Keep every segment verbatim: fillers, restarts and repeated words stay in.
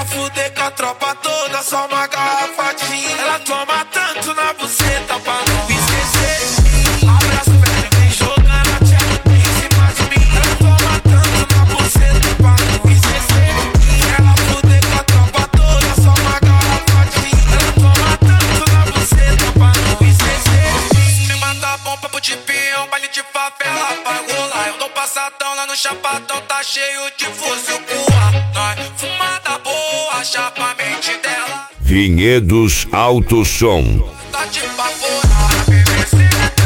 ela fuder com a tropa toda, só uma garrafa de gin. Ela toma tanto na buceta pra não esquecer de mim. Abre as pernas e vem jogando a tcheca em cima de mim. Ela toma tanto na buceta pra não esquecer de mim. Ela fuder com a tropa toda, só uma garrafa de gin. Ela toma tanto na buceta pra não esquecer de mim. Me manda bom papo de peão, baile de favela pra rolar. Eu dou passadão lá no chapadão, tá cheio de fuzil pro ar. Nós fumada boa, chapa a mente dela. Vinhedos Alto Som. Tá de baforada, bebê, cê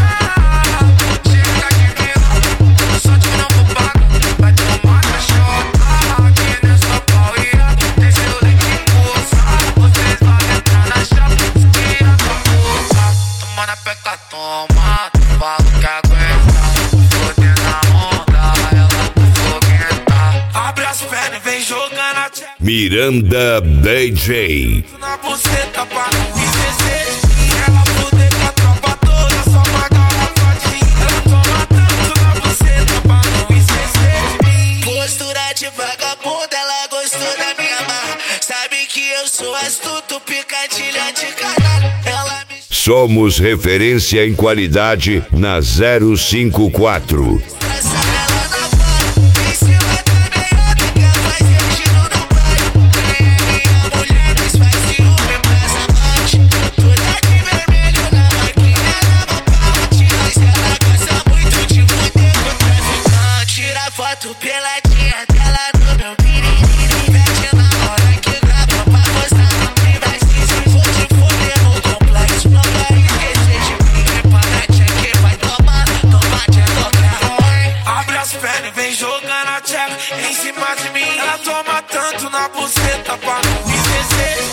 tá. Chega de mim, só te não vou pagar. Vai tomar cachorro aqui nessa pauia. Tem seu leite moça, vocês vão entrar na chapa. Que a tua força, toma na peca, toma. Falo que aguenta, foder na onda. Ela tá foguenta. Abre as pernas e vem jogando a tcheca Miranda D J. na buceta pra não esquecer de mim. Ela fuder com a tropa toda, só uma garrafa de gin. Ela toma tanto na buceta pra não esquecer de mim. Postura de vagabunda, ela gostou da minha marra. Sabe que eu sou astuto, picadilha de caralho. Ela me Somos referência em qualidade na zero cinco quatro. estressa, ela na bola. Em cima da meiota, quer fazer giro no baile. Quem é minha mulher, nós faz ciúme pras amantes. Toda de vermelho na máquina, lava palma. Mas ela gosta muito de fuder com o traficante. Tira foto peladinha dela no meu piriri. Mete na hora que grava pra postar no privacy. Se for te foder no complexo, não vai esquecer de mim. Para check, vai tomar, toma de tocar. Abre as pernas e vem jogando a tcheca em cima de mim. Ela toma tanto na buceta pra não esquecer